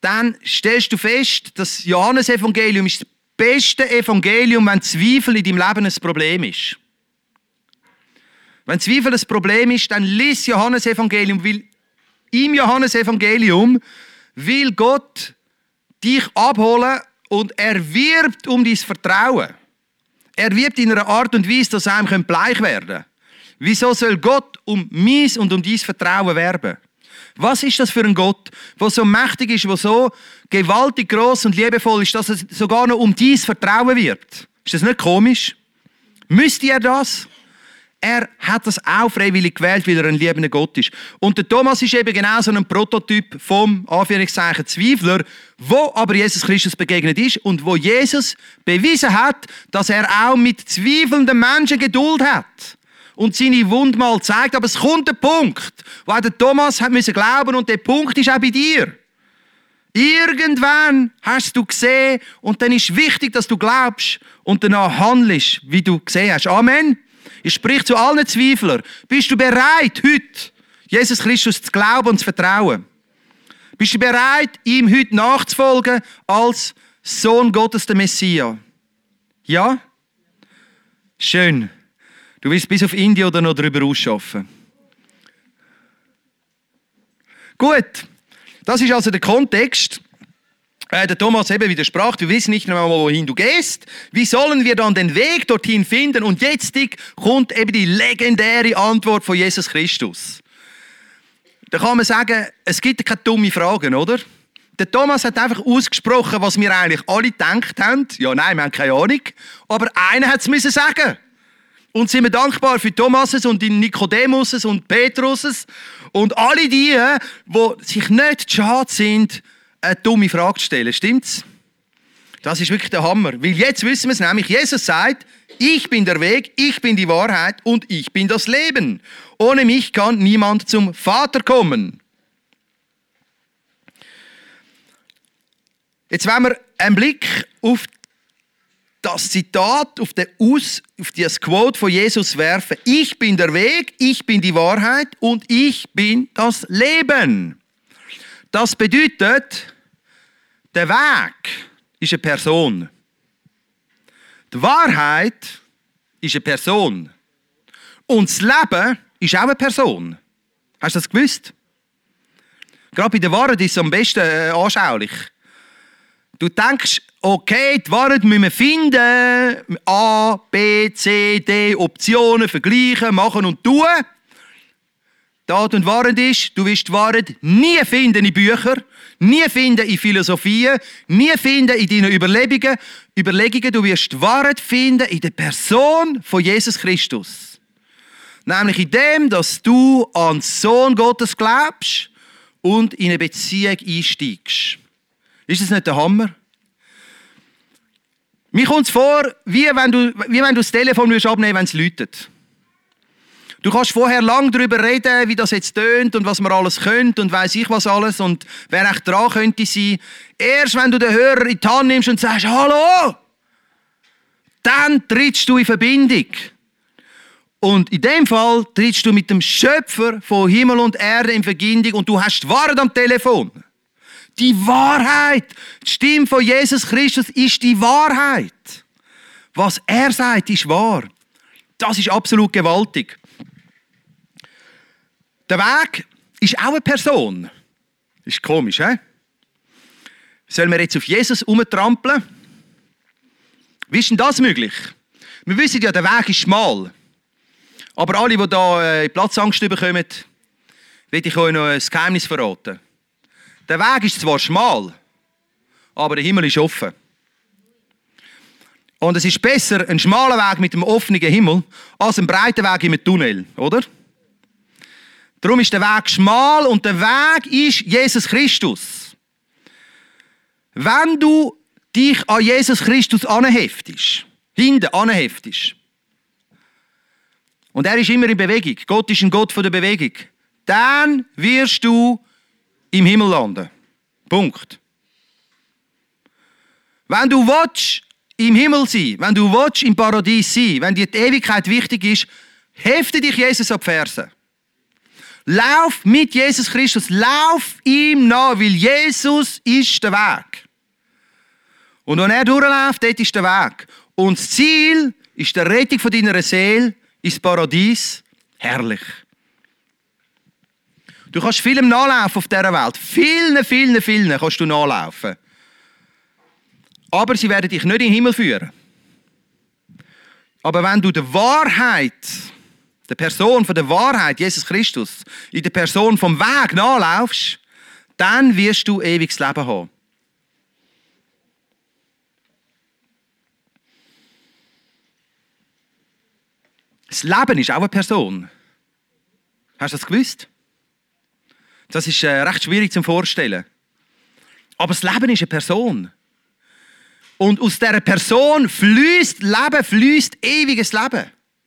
dann stellst du fest, das Johannesevangelium ist das beste Evangelium, wenn Zweifel in deinem Leben ein Problem ist. Wenn Zweifel ein Problem ist, dann lies Johannesevangelium, weil im Johannesevangelium will Gott dich abholen und er wirbt um dein Vertrauen. Er wirbt in einer Art und Weise, dass einem bleich werden kann. Wieso soll Gott um mein und um dein Vertrauen werben? Was ist das für ein Gott, der so mächtig ist, der so gewaltig gross und liebevoll ist, dass er sogar noch um dein Vertrauen wirbt? Ist das nicht komisch? Müsste er das? Er hat das auch freiwillig gewählt, weil er ein liebender Gott ist. Und der Thomas ist eben genau so ein Prototyp vom Anführungszeichen Zweifler, wo aber Jesus Christus begegnet ist und wo Jesus bewiesen hat, dass er auch mit zweifelnden Menschen Geduld hat und seine Wundmal zeigt. Aber es kommt der Punkt, wo auch der Thomas hat müssen glauben und der Punkt ist auch bei dir. Irgendwann hast du gesehen und dann ist wichtig, dass du glaubst und danach handelst, wie du gesehen hast. Amen. Ich spreche zu allen Zweiflern. Bist du bereit, heute Jesus Christus zu glauben und zu vertrauen? Bist du bereit, ihm heute nachzufolgen als Sohn Gottes, der Messias? Ja? Schön. Du willst bis auf Indien oder noch darüber ausschaffen. Gut. Das ist also der Kontext. Der Thomas eben widersprach, du weißt nicht mehr, wohin du gehst. Wie sollen wir dann den Weg dorthin finden? Und jetzt kommt eben die legendäre Antwort von Jesus Christus. Da kann man sagen, es gibt keine dummen Fragen, oder? Der Thomas hat einfach ausgesprochen, was wir eigentlich alle gedacht haben. Ja, nein, wir haben keine Ahnung. Aber einer hat es sagen. Und sind wir dankbar für Thomases und die Nikodemuses und Petruses und alle die sich nicht schade sind, eine dumme Frage zu stellen. Stimmt's? Das ist wirklich der Hammer. Weil jetzt wissen wir es nämlich. Jesus sagt, ich bin der Weg, ich bin die Wahrheit und ich bin das Leben. Ohne mich kann niemand zum Vater kommen. Jetzt wollen wir einen Blick auf das Zitat, auf das Quote von Jesus werfen. Ich bin der Weg, ich bin die Wahrheit und ich bin das Leben. Das bedeutet, der Weg ist eine Person. Die Wahrheit ist eine Person. Und das Leben ist auch eine Person. Hast du das gewusst? Gerade bei der Wahrheit ist es am besten anschaulich. Du denkst, okay, die Wahrheit müssen wir finden. A, B, C, D, Optionen, vergleichen, machen und tun. Die Art und Wahrheit ist, du wirst die Wahrheit nie finden in Büchern, nie finden in Philosophien, nie finden in deinen Überlegungen. Du wirst die Wahrheit finden in der Person von Jesus Christus. Nämlich in dem, dass du an den Sohn Gottes glaubst und in eine Beziehung einsteigst. Ist das nicht der Hammer? Mir kommt es vor, wie wenn du das Telefon abnehmen willst, wenn es läutet. Du kannst vorher lang darüber reden, wie das jetzt tönt und was man alles könnte und weiss ich was alles und wer echt dran könnte sein. Erst wenn du den Hörer in die Hand nimmst und sagst, hallo, dann trittst du in Verbindung. Und in dem Fall trittst du mit dem Schöpfer von Himmel und Erde in Verbindung und du hast die Wahrheit am Telefon. Die Wahrheit, die Stimme von Jesus Christus ist die Wahrheit. Was er sagt, ist wahr. Das ist absolut gewaltig. Der Weg ist auch eine Person. Ist komisch, hä? Sollen wir jetzt auf Jesus umtrampeln? Wie ist denn das möglich? Wir wissen ja, der Weg ist schmal. Aber alle, die hier Platzangst bekommen, will ich euch noch ein Geheimnis verraten. Der Weg ist zwar schmal, aber der Himmel ist offen. Und es ist besser ein schmaler Weg mit einem offenen Himmel als ein breiter Weg in einem Tunnel, oder? Darum ist der Weg schmal und der Weg ist Jesus Christus. Wenn du dich an Jesus Christus anheftest, hinten anheftest, und er ist immer in Bewegung, Gott ist ein Gott von der Bewegung, dann wirst du im Himmel landen. Punkt. Wenn du willst, im Himmel sein, wenn du willst, im Paradies sein, wenn dir die Ewigkeit wichtig ist, hefte dich Jesus an die Ferse. Lauf mit Jesus Christus. Lauf ihm nach, weil Jesus ist der Weg. Und wenn er durchläuft, dort ist der Weg. Und das Ziel ist die Rettung von deiner Seele ins Paradies. Herrlich. Du kannst vielem nachlaufen auf dieser Welt. Vielen kannst du nachlaufen. Aber sie werden dich nicht in den Himmel führen. Aber wenn du der Wahrheit, der Person von der Wahrheit, Jesus Christus, in der Person vom Weg nachlaufst, dann wirst du ewiges Leben haben. Das Leben ist auch eine Person. Hast du das gewusst? Das ist recht schwierig zu vorstellen. Aber das Leben ist eine Person. Und aus dieser Person fließt Leben, fließt ewiges Leben.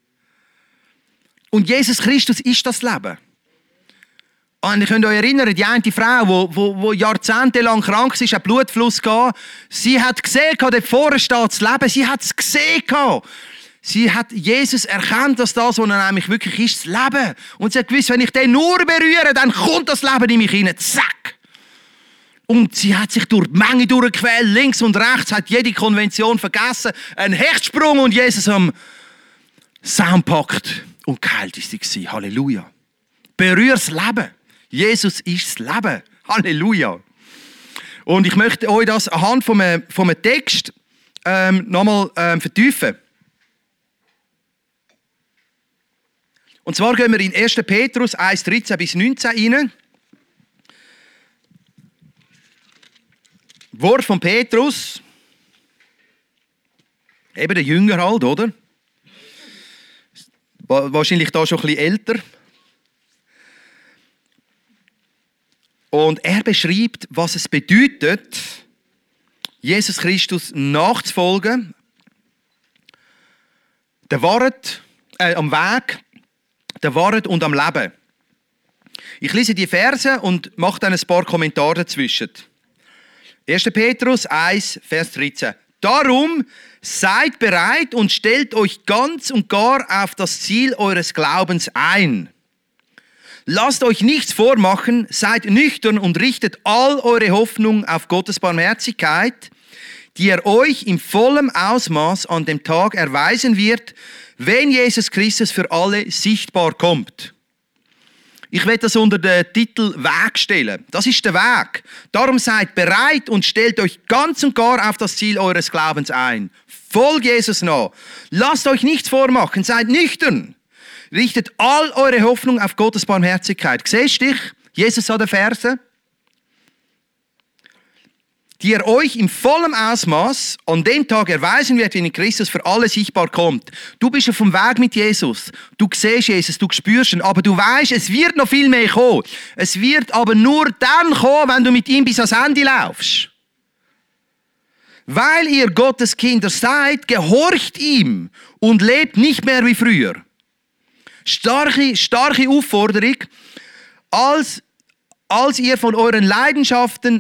Und Jesus Christus ist das Leben. Und ihr könnt euch erinnern, die eine Frau, die jahrzehntelang krank war, hat Blutfluss gehabt. Sie hat gesehen, dort vorne steht das Leben. Sie hat es gesehen. Sie hat Jesus erkannt, dass das, was er nämlich wirklich ist, das Leben. Und sie hat gewusst, wenn ich den nur berühre, dann kommt das Leben in mich hinein. Zack! Und sie hat sich durch die Menge durchgequält, links und rechts, hat jede Konvention vergessen. Ein Hechtsprung und Jesus am Saum packt. Und geheilt ist sie. Halleluja. Berühr das Leben. Jesus ist das Leben. Halleluja. Und ich möchte euch das anhand von einem Text nochmal vertiefen. Und zwar gehen wir in 1. Petrus 1, 13 bis 19 rein. Wort von Petrus. Eben der Jünger halt, oder? Wahrscheinlich da schon ein bisschen älter. Und er beschreibt, was es bedeutet, Jesus Christus nachzufolgen. Der Wahrheit, am Weg, der Wahrheit und am Leben. Ich lese die Verse und mache dann ein paar Kommentare dazwischen. 1. Petrus 1, Vers 13. Darum seid bereit und stellt euch ganz und gar auf das Ziel eures Glaubens ein. Lasst euch nichts vormachen, seid nüchtern und richtet all eure Hoffnung auf Gottes Barmherzigkeit, die er euch im vollen Ausmaß an dem Tag erweisen wird, wenn Jesus Christus für alle sichtbar kommt. Ich werde das unter den Titel Weg stellen. Das ist der Weg. Darum seid bereit und stellt euch ganz und gar auf das Ziel eures Glaubens ein. Folgt Jesus nach. Lasst euch nichts vormachen, seid nüchtern. Richtet all eure Hoffnung auf Gottes Barmherzigkeit. Siehst du dich? Jesus an den Versen. Die er euch im vollen Ausmaß an dem Tag erweisen wird, wenn in Christus für alle sichtbar kommt. Du bist auf dem Weg mit Jesus. Du siehst Jesus, du spürst ihn, aber du weißt, es wird noch viel mehr kommen. Es wird aber nur dann kommen, wenn du mit ihm bis ans Ende laufst. Weil ihr Gottes Kinder seid, gehorcht ihm und lebt nicht mehr wie früher. Starke Aufforderung, als ihr euch von euren Leidenschaften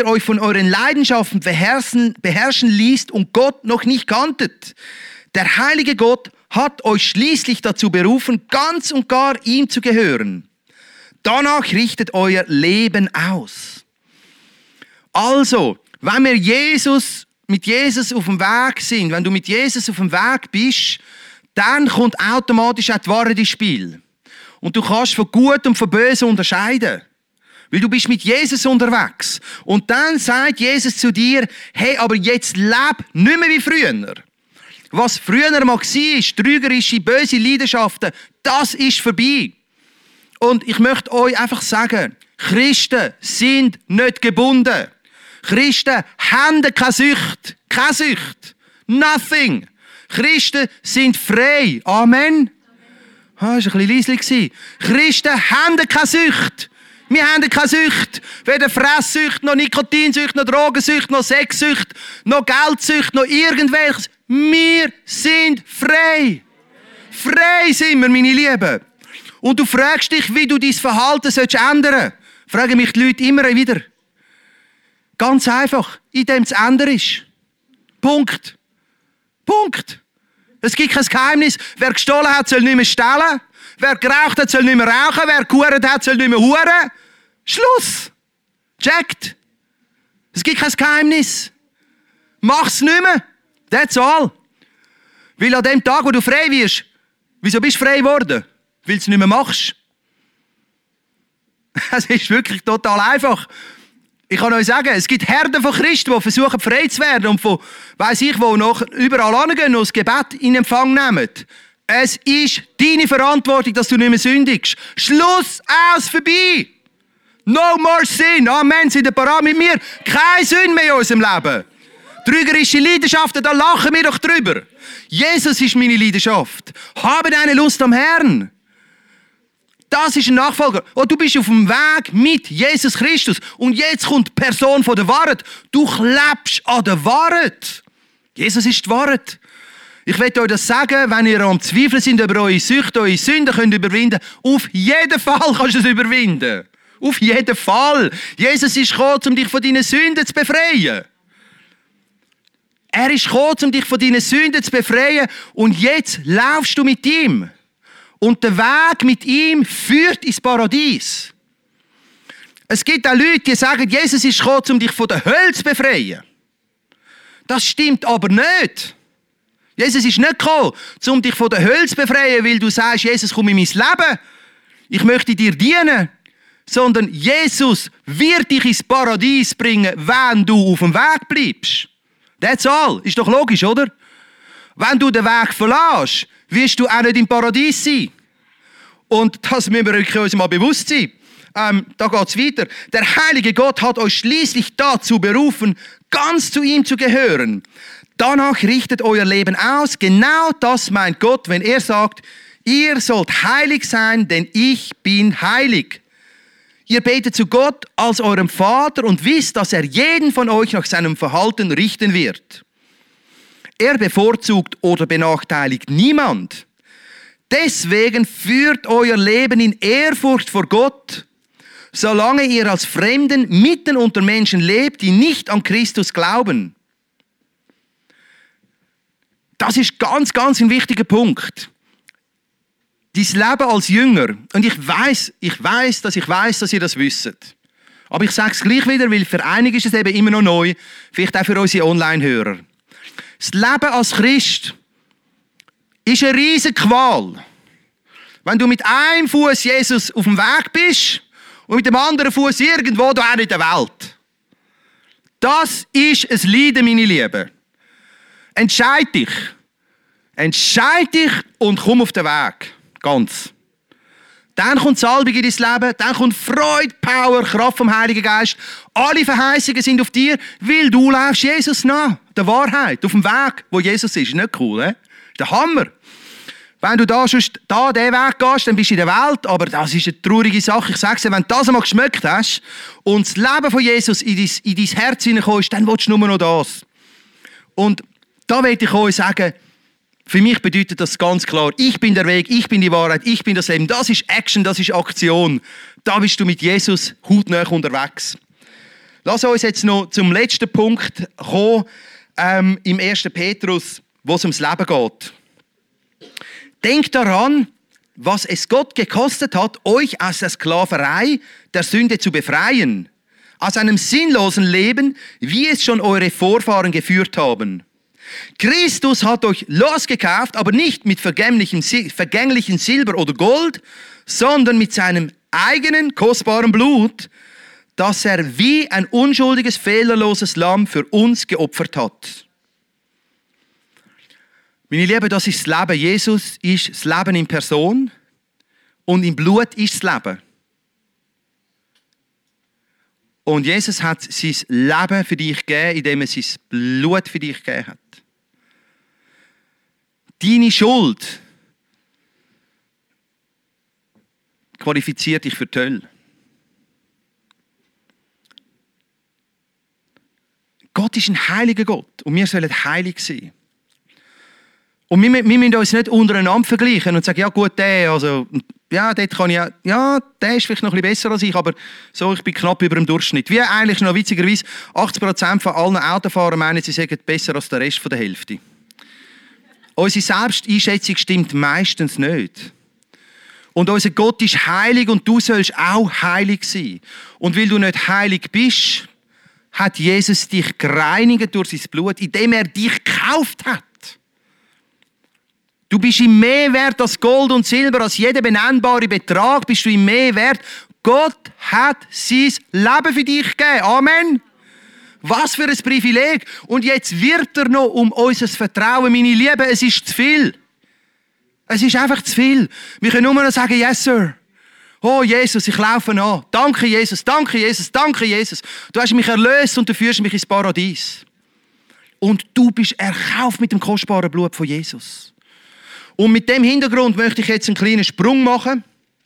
beherrschen ließt und Gott noch nicht kanntet. Der heilige Gott hat euch schließlich dazu berufen, ganz und gar ihm zu gehören. Danach richtet euer Leben aus. Also, wenn wir mit Jesus auf dem Weg sind, wenn du mit Jesus auf dem Weg bist, dann kommt automatisch auch die Wahrheit ins Spiel. Und du kannst von Gut und von Böse unterscheiden. Weil du bist mit Jesus unterwegs. Und dann sagt Jesus zu dir, hey, aber jetzt leb nicht mehr wie früher. Was früher mal war, trügerische, böse Leidenschaften, das ist vorbei. Und ich möchte euch einfach sagen, Christen sind nicht gebunden. Christen haben keine Sucht. Keine Sucht. Nothing. Christen sind frei. Amen. Das war ein bisschen leislich. Christen haben keine Sucht. Wir haben keine Sucht. Weder Fresssucht, noch Nikotinsucht, noch Drogensucht, noch Sexsucht, noch Geldsucht, noch irgendwelches. Wir sind frei. Frei sind wir, meine Lieben. Und du fragst dich, wie du dein Verhalten ändern sollst. Fragen mich die Leute immer wieder. Ganz einfach, indem es ändern ist. Punkt. Punkt. Es gibt kein Geheimnis. Wer gestohlen hat, soll nicht mehr stehlen. Wer geraucht hat, soll nicht mehr rauchen. Wer gehurt hat, soll nicht mehr huren. Schluss. Checkt. Es gibt kein Geheimnis. Mach's nicht mehr. That's all. Weil an dem Tag, wo du frei wirst, wieso bist du frei geworden? Weil du es nicht mehr machst. Es ist wirklich total einfach. Ich kann euch sagen, es gibt Herden von Christen, die versuchen, frei zu werden und von, weiss ich, wo noch überall hingehen und das Gebet in Empfang nehmen. Es ist deine Verantwortung, dass du nicht mehr sündigst. Schluss, aus, vorbei. No more sin. Amen, seid ihr parat mit mir? Keine Sünde mehr in unserem Leben. Trügerische Leidenschaften, da lachen wir doch drüber. Jesus ist meine Leidenschaft. Habe deine Lust am Herrn. Das ist ein Nachfolger. Oh, du bist auf dem Weg mit Jesus Christus. Und jetzt kommt die Person von der Wahrheit. Du klebst an der Wahrheit. Jesus ist die Wahrheit. Ich möchte euch das sagen, wenn ihr am Zweifeln seid über eure Süchte, eure Sünden könnt überwinden. Auf jeden Fall kannst du es überwinden. Auf jeden Fall. Jesus ist gekommen, um dich von deinen Sünden zu befreien. Er ist gekommen, um dich von deinen Sünden zu befreien. Und jetzt laufst du mit ihm. Und der Weg mit ihm führt ins Paradies. Es gibt auch Leute, die sagen, Jesus ist gekommen, um dich von der Hölle zu befreien. Das stimmt aber nicht. Jesus ist nicht gekommen, um dich von der Hölle zu befreien, weil du sagst, Jesus, komm in mein Leben. Ich möchte dir dienen. Sondern Jesus wird dich ins Paradies bringen, wenn du auf dem Weg bleibst. That's all. Ist doch logisch, oder? Wenn du den Weg verlässt, wirst du auch nicht im Paradies sein. Und das müssen wir uns mal bewusst sein. Da geht es weiter. Der heilige Gott hat euch schließlich dazu berufen, ganz zu ihm zu gehören. Danach richtet euer Leben aus. Genau das meint Gott, wenn er sagt, ihr sollt heilig sein, denn ich bin heilig. Ihr betet zu Gott als eurem Vater und wisst, dass er jeden von euch nach seinem Verhalten richten wird. Er bevorzugt oder benachteiligt niemand. Deswegen führt euer Leben in Ehrfurcht vor Gott, solange ihr als Fremden mitten unter Menschen lebt, die nicht an Christus glauben. Das ist ganz, ganz ein wichtiger Punkt. Dein Leben als Jünger, und ich weiß, dass ihr das wisst. Aber ich sage es gleich wieder, weil für einige ist es eben immer noch neu, vielleicht auch für unsere Online-Hörer. Das Leben als Christ ist eine riesige Qual. Wenn du mit einem Fuß Jesus auf dem Weg bist und mit dem anderen Fuß irgendwo da in der Welt. Das ist ein Leiden, meine Lieben. Entscheid dich und komm auf den Weg. Ganz. Dann kommt Salbung in dein Leben, dann kommt Freude, Power, Kraft vom Heiligen Geist. Alle Verheißungen sind auf dir, weil du läufst Jesus nach, der Wahrheit, auf dem Weg, wo Jesus ist. Nicht cool, eh? Der Hammer. Wenn du diesen Weg gehst, dann bist du in der Welt, aber das ist eine traurige Sache. Ich sage es dir, wenn du das einmal geschmeckt hast und das Leben von Jesus in dein Herz hineinkommt, dann willst du nur noch das. Und da möchte ich euch sagen, für mich bedeutet das ganz klar, ich bin der Weg, ich bin die Wahrheit, ich bin das Leben. Das ist Action, das ist Aktion. Da bist du mit Jesus hautnah unterwegs. Lass uns jetzt noch zum letzten Punkt kommen, im 1. Petrus, wo es ums Leben geht. Denkt daran, was es Gott gekostet hat, euch aus der Sklaverei der Sünde zu befreien. Aus einem sinnlosen Leben, wie es schon eure Vorfahren geführt haben. Christus hat euch losgekauft, aber nicht mit vergänglichem Silber oder Gold, sondern mit seinem eigenen kostbaren Blut, das er wie ein unschuldiges, fehlerloses Lamm für uns geopfert hat. Meine Lieben, das ist das Leben. Jesus ist das Leben in Person und im Blut ist das Leben. Und Jesus hat sein Leben für dich gegeben, indem er sein Blut für dich gegeben hat. Deine Schuld qualifiziert dich für die Hölle. Gott ist ein heiliger Gott und wir sollen heilig sein. Und wir müssen uns nicht untereinander vergleichen und sagen, ja gut, dort kann ich der ist vielleicht noch ein bisschen besser als ich, aber so, ich bin knapp über dem Durchschnitt. Wie eigentlich noch witzigerweise, 80% von allen Autofahrern meinen, sie sagen besser als der Rest der Hälfte. Unsere Selbsteinschätzung stimmt meistens nicht. Und unser Gott ist heilig und du sollst auch heilig sein. Und weil du nicht heilig bist, hat Jesus dich gereinigt durch sein Blut, indem er dich gekauft hat. Du bist ihm mehr wert als Gold und Silber, als jeder benennbare Betrag bist du ihm mehr wert. Gott hat sein Leben für dich gegeben. Amen. Was für ein Privileg. Und jetzt wird er noch um unser Vertrauen. Meine Lieben, es ist zu viel. Es ist einfach zu viel. Wir können nur noch sagen, yes, sir. Oh, Jesus, ich laufe an. Danke, Jesus, danke, Jesus, danke, Jesus. Du hast mich erlöst und du führst mich ins Paradies. Und du bist erkauft mit dem kostbaren Blut von Jesus. Und mit dem Hintergrund möchte ich jetzt einen kleinen Sprung machen.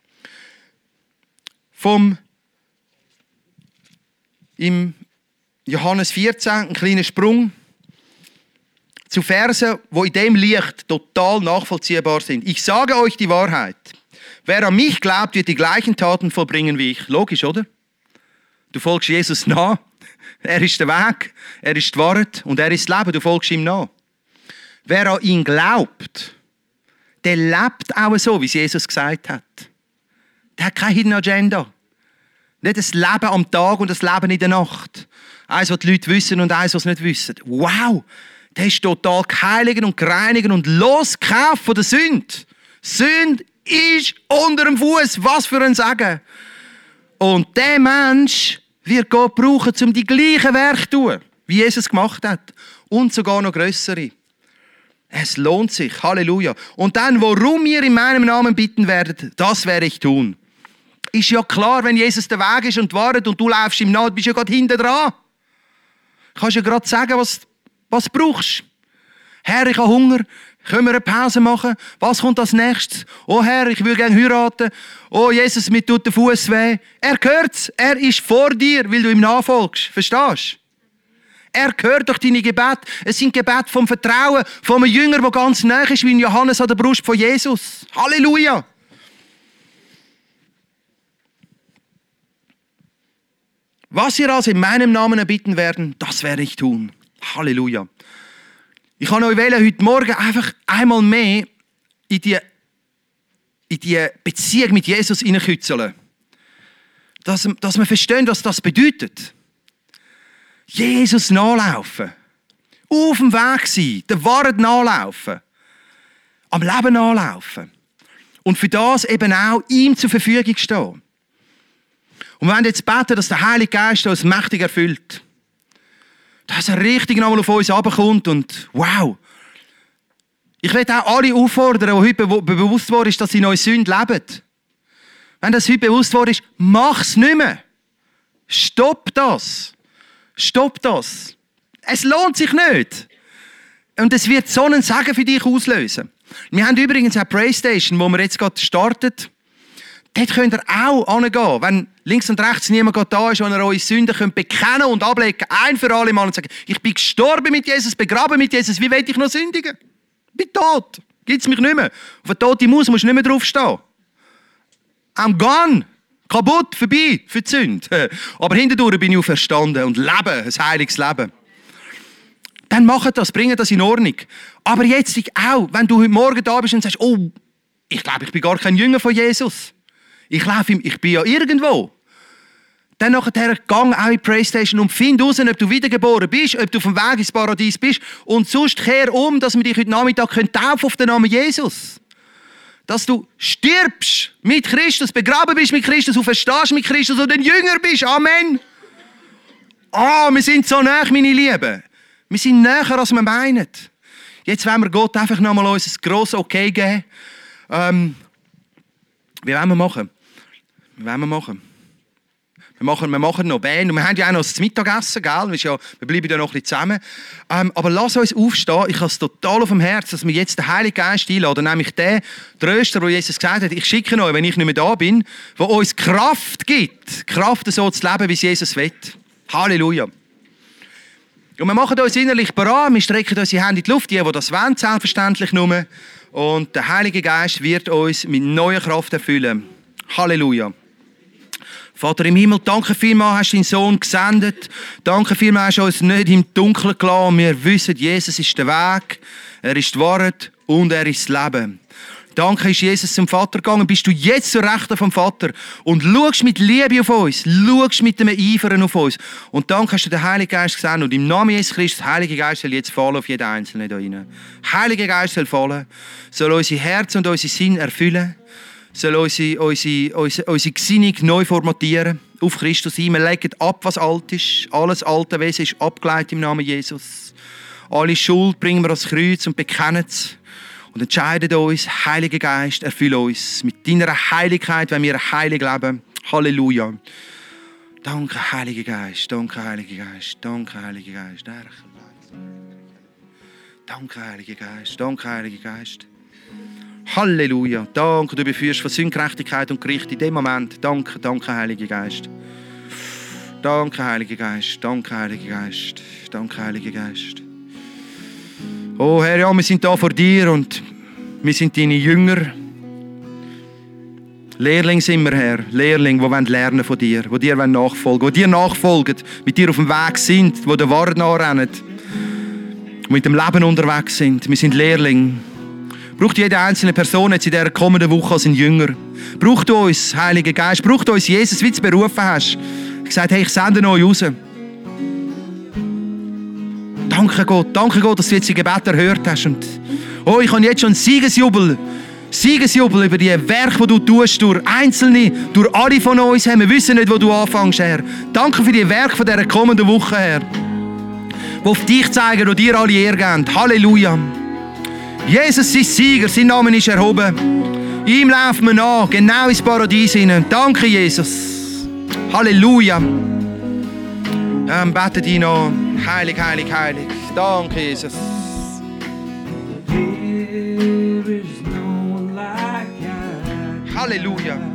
Im Johannes 14, einen kleinen Sprung zu Versen, die in dem Licht total nachvollziehbar sind. Ich sage euch die Wahrheit. Wer an mich glaubt, wird die gleichen Taten vollbringen wie ich. Logisch, oder? Du folgst Jesus nach. Er ist der Weg, er ist die Wahrheit und er ist das Leben. Du folgst ihm nach. Wer an ihn glaubt, der lebt auch so, wie es Jesus gesagt hat. Der hat keine Hidden Agenda. Nicht das Leben am Tag und das Leben in der Nacht. Eins, was die Leute wissen und eins, was sie nicht wissen. Wow, der ist total geheiligt und gereinigt und losgekauft von der Sünde. Sünde ist unter dem Fuß. Was für ein Sagen. Und der Mensch wird Gott brauchen, um die gleichen Werke zu tun, wie Jesus gemacht hat. Und sogar noch grössere. Es lohnt sich. Halleluja. Und dann, worum ihr in meinem Namen bitten werdet, das werde ich tun. Ist ja klar, wenn Jesus der Weg ist und wartet und du läufst ihm nach, bist du ja gerade hinten dran. Kannst ja gerade sagen, was du brauchst. Herr, ich habe Hunger. Können wir eine Pause machen? Was kommt als nächstes? Oh Herr, ich will gerne heiraten. Oh Jesus, mir tut der Fuß weh. Er hört's. Er ist vor dir, weil du ihm nachfolgst. Verstehst du? Er hört doch deine Gebete. Es sind Gebete vom Vertrauen, von einem Jünger, der ganz nah ist, wie Johannes an der Brust von Jesus. Halleluja! Was ihr also in meinem Namen erbitten werden, das werde ich tun. Halleluja! Ich kann euch heute Morgen einfach einmal mehr in die Beziehung mit Jesus hineinkützeln. Dass wir verstehen, was das bedeutet. Jesus nachlaufen. Auf dem Weg sein. Der Wahrheit nachlaufen. Am Leben nachlaufen. Und für das eben auch ihm zur Verfügung stehen. Und wir wollen jetzt beten, dass der Heilige Geist uns mächtig erfüllt. Dass er richtig nochmal auf uns runterkommt und wow. Ich will auch alle auffordern, die heute bewusst worden ist, dass sie in eurer Sünde leben. Wenn das heute bewusst worden ist, mach es nicht mehr. Stopp das. Stopp das. Es lohnt sich nicht. Und es wird so einen Segen für dich auslösen. Wir haben übrigens eine Playstation, wo wir jetzt gerade startet. Dort könnt ihr auch hingehen, wenn links und rechts niemand da ist, wo ihr eure Sünden könnt bekennen und ablegen, ein für alle Mal und sagen, ich bin gestorben mit Jesus, begraben mit Jesus, wie will ich noch sündigen? Ich bin tot, gibt es mich nicht mehr. Auf eine tote Maus musst du nicht mehr draufstehen. I'm gone, kaputt, vorbei für die Sünde. Aber hintendurch bin ich auferstanden und lebe ein heiliges Leben. Dann macht das, bringt das in Ordnung. Aber jetzt auch, wenn du heute Morgen da bist und sagst, oh, ich glaube, ich bin gar kein Jünger von Jesus. Ich bin ja irgendwo. Dann nachher gang auch in die Playstation und find raus, ob du wiedergeboren bist, ob du auf dem Weg ins Paradies bist. Und sonst kehr um, dass wir dich heute Nachmittag taufen auf den Namen Jesus. Dass du stirbst mit Christus, begraben bist mit Christus, auferstehst mit Christus und ein Jünger bist. Amen. Wir sind so nah, meine Lieben. Wir sind näher, als wir meinen. Jetzt wollen wir Gott einfach nochmal uns ein grosses Okay geben. Wie wollen wir machen? Wir machen noch Band. Und wir haben ja auch noch das Mittagessen, gell? Wir bleiben ja noch ein bisschen zusammen. Aber lass uns aufstehen. Ich habe es total auf dem Herzen, dass wir jetzt den Heiligen Geist einladen. Nämlich den Tröster, den Jesus gesagt hat, ich schicke euch, wenn ich nicht mehr da bin, der uns Kraft gibt. Kraft, so zu leben, wie es Jesus will. Halleluja. Und wir machen uns innerlich bereit. Wir strecken unsere Hände in die Luft. Die das wollen, selbstverständlich nur. Und der Heilige Geist wird uns mit neuer Kraft erfüllen. Halleluja. Vater im Himmel, danke vielmals, hast du deinen Sohn gesendet. Danke vielmals, hast du uns nicht im Dunkeln gelassen. Wir wissen, Jesus ist der Weg, er ist die Wahrheit und er ist das Leben. Danke, ist Jesus zum Vater gegangen. Bist du jetzt zur Rechten vom Vater und schaust mit Liebe auf uns, schaust mit dem Eifern auf uns. Und danke hast du den Heiligen Geist gesandt. Und im Namen Jesus Christus, der Heilige Geist soll jetzt fallen auf jeden Einzelnen hier rein. Heiliger Geist soll fallen, soll unser Herz und unseren Sinn erfüllen, soll unsere Gesinnung neu formatieren, auf Christus hin. Wir legen ab, was alt ist. Alles alte Wesen ist abgeleitet im Namen Jesus. Alle Schuld bringen wir ans Kreuz und bekennen es. Und entscheiden uns, Heiliger Geist, erfülle uns. Mit deiner Heiligkeit, wenn wir heilig leben. Halleluja. Danke, Heiliger Geist. Danke, Heiliger Geist. Danke, Heiliger Geist. Danke, Heiliger Geist. Danke, Heiliger Geist. Halleluja. Danke, du beführst von Sündgerechtigkeit und Gericht in dem Moment. Danke, danke, Heiliger Geist. Danke, Heiliger Geist. Danke, Heiliger Geist. Danke, Heiliger Geist. Oh Herr, ja, wir sind da vor dir und wir sind deine Jünger. Lehrling sind wir, Herr. Lehrling, die lernen von dir, die dir nachfolgen, die dir nachfolgen, mit dir auf dem Weg sind, die der Wahrheit nachrennen, die mit dem Leben unterwegs sind. Wir sind Lehrling. Braucht jede einzelne Person jetzt in dieser kommenden Woche als ein Jünger. Braucht uns, Heiliger Geist, braucht uns Jesus, wie du es berufen hast. Gesagt, hey, ich sende euch raus. Danke Gott, dass du jetzt die Gebete erhört hast. Und ich habe jetzt schon Siegesjubel über die Werke, die du tust, durch Einzelne, durch alle von uns. Wir wissen nicht, wo du anfängst, Herr. Danke für die Werke von dieser kommenden Woche, Herr. Die auf dich zeigen und dir alle Ehre geben. Halleluja. Jesus ist Sieger, sein Name ist erhoben. Ihm laufen wir nach, genau ins Paradies hinein. Danke, Jesus. Halleluja. Bete dich an. Heilig, heilig, heilig. Danke, Jesus. Halleluja.